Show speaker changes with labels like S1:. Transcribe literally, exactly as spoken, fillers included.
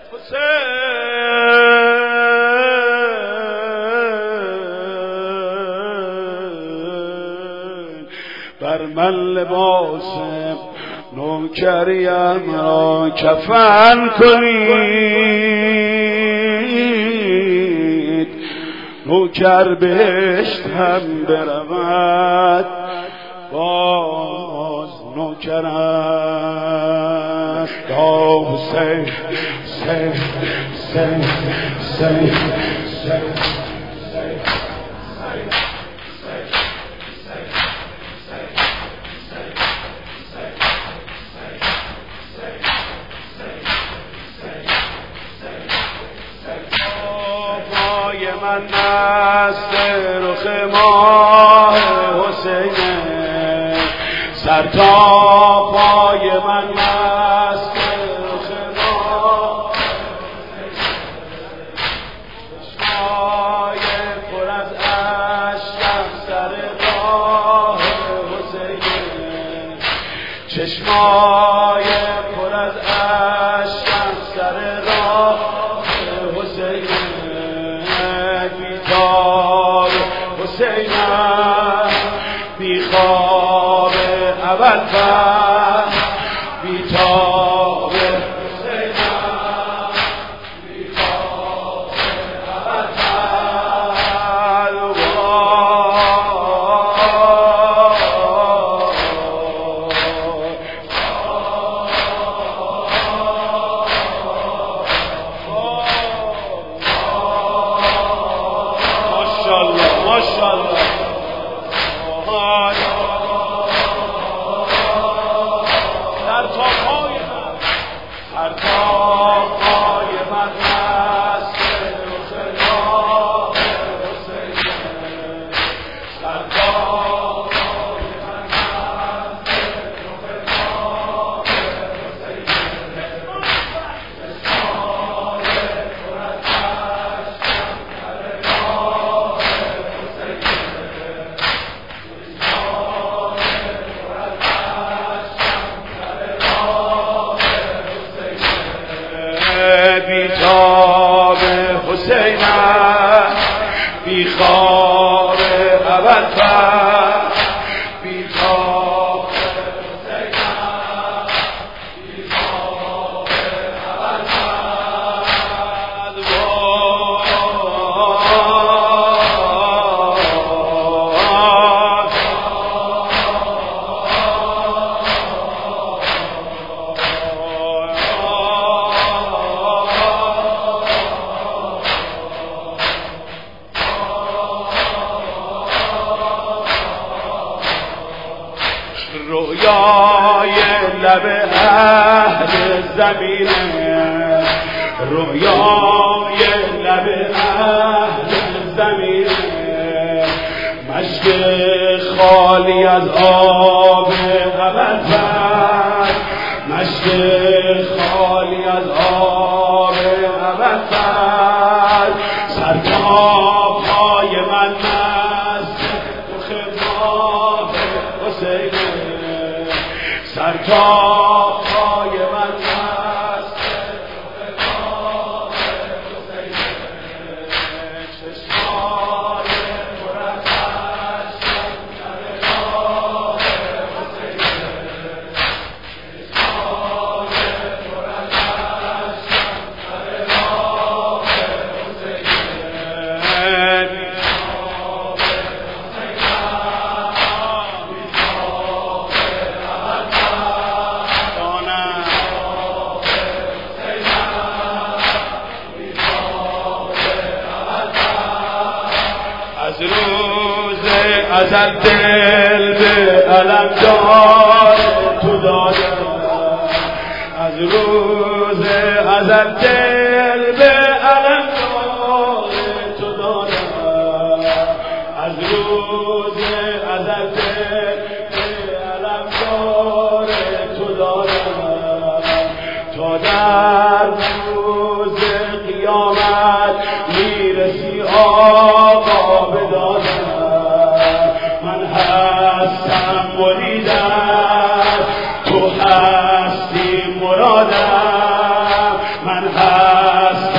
S1: بر من لباس نوکریم را کفن کنید، نوکر بهشت هم برود باز نوکر است. یا حسین حسین حسین حسین من مست رخ ماه حسین، سر تا پای من مست رخ ماه چشمای پر از اشکم سر راه حسین، چشمای پر از اشکم سر راه حسین، بیتاب حسینم بی خواب ابد بر، بیتاب حسینم بی خواب ابد بر. ماشاءالله در تا پای من، در تا پای من مست رخ ماه حسین، در تا پای من مست رخ ماه حسین، چشمای پر از اشکم سر راه حسین، بیتاب حسینم بی خواب ابد بر، بیتاب حسینم بی خواب ابد رویای لب اهل زمینه، رویای لب اهل زمینه، مشک خالی از آب ابد بر، مشک خالی از آب ابد بر. سر تا پای من مست رخ ماه حسین، سر تا پای من مست رخ ماه حسین، چشمای پر از اشکم سر راه حسین، چشمای پر از اشکم سر راه حسین، از روز ازل دل به علم دار تو دادم، از روز ازل دل به علم دار تو دادم، از روز ازل دل به علم دار تو دادم، تا در روز قیامت میرسی آقا بدادم. من هستم مریدم، تو هستی مرادم، من هستم است